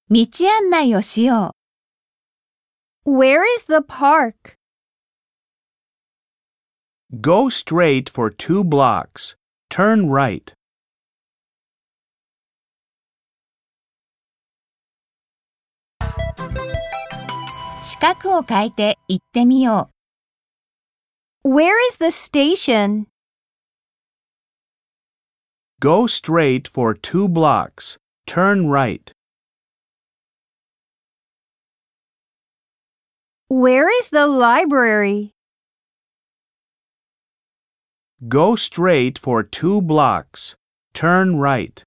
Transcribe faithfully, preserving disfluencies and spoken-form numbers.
道案内をしよう。 Where is the park? Go straight for two blocks. Turn right. 四角を変えて行ってみよ Where is the station? Go straight for two blocks. Turn right. Where is the library? Go straight for two blocks. Turn right.